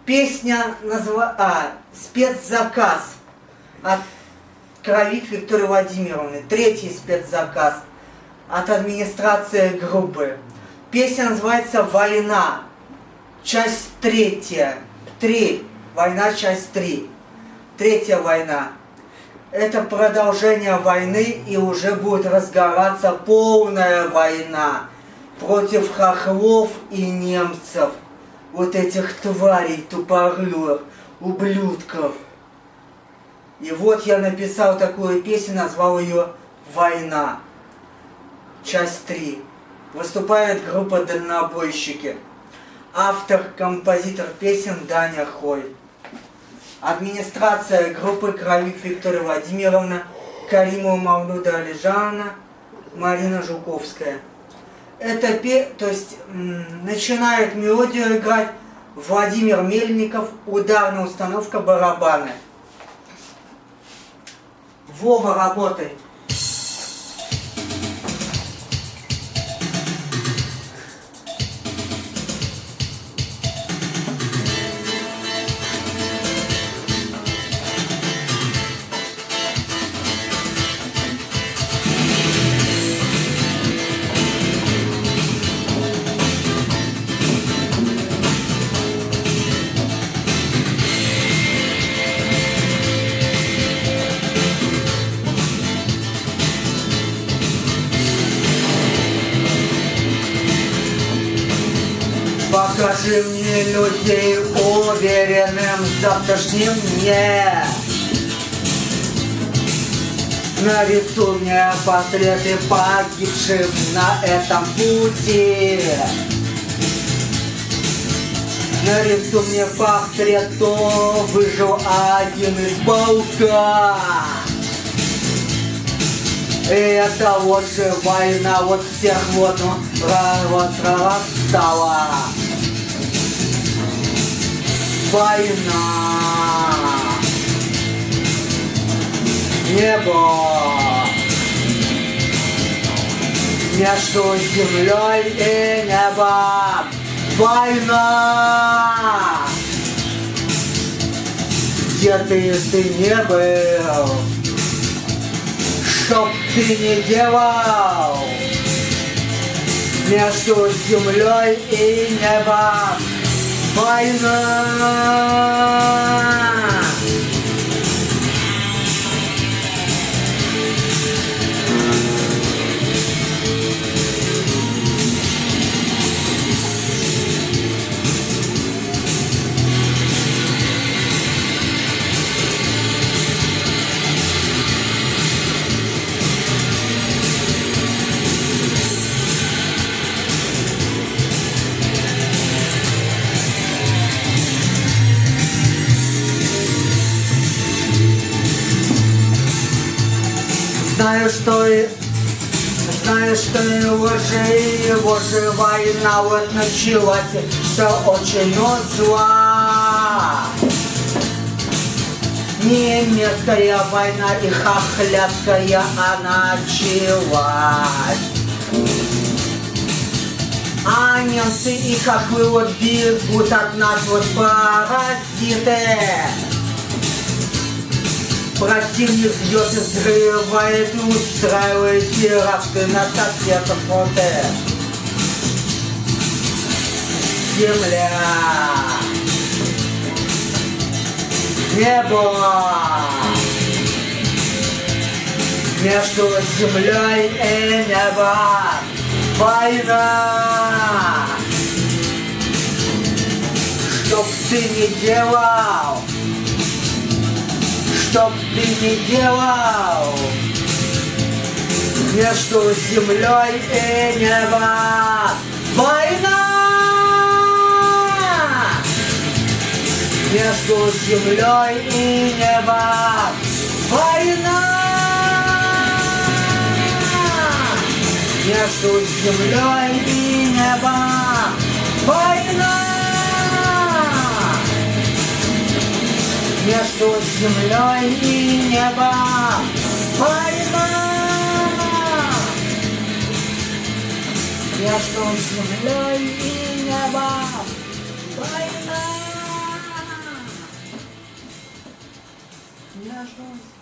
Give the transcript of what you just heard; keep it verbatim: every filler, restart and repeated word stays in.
Песня назва... а, спецзаказ от Кравик Виктории Владимировны. Третий спецзаказ от администрации группы. Песня называется «Война». Часть третья. Три. Война, часть три. Третья война. Это продолжение войны, и уже будет разгораться полная война против хохлов и немцев. Вот этих тварей тупорылых, ублюдков. И вот я написал такую песню, назвал ее «Война». Часть три. Выступает группа «Дальнобойщики». Автор, композитор песен Даня Хой. Администрация группы Кравик Виктория Владимировна, Каримова Мавлуда Алижановна, Марина Жуковская. Это, то есть, начинает мелодию играть Владимир Мельников, ударная установка, барабаны. Вова, работай. Покажи мне людей уверенным в завтрашнем дне. Нарисуй мне портреты погибших на этом пути. Нарисуй мне портрет, кто выжил один из полка. И это вот же война, вот всех вот, ну, вот расстала. Война. Небо между землей и небом. Война. Где ты, ты не был, чтоб ты не делал между землей и небом. Война. Знаю, что и знаю, что его же, его же война вот началась, что очень зла. Немецкая война и хохлядская она началась. А немцы и хохлы вот бегут от нас, вот паразиты. Противник бьет и взрывает и устраивает теракты на соседних фронте. Земля, небо, между землей и небом. Война. Чтоб ты не делал, чтоб ты не делал между землей и небом. Война. Между землей и небом. Война. Между землей и небом. Война. Между землей и небом. Война. Между землей и небом. Война. Между